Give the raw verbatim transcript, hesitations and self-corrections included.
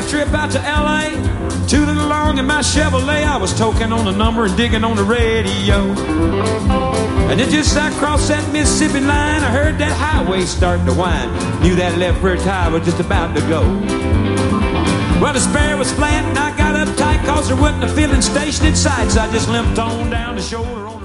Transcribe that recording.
a trip out to L A. Too little long in my Chevrolet. I was toking on the number and digging on the radio. And then just as I crossed that Mississippi line, I heard that highway start to whine. Knew that left rear tire was just about to go. Well, the spare was flat and I got uptight, cause there wasn't a filling station in sight. So I just limped on down the shoulder on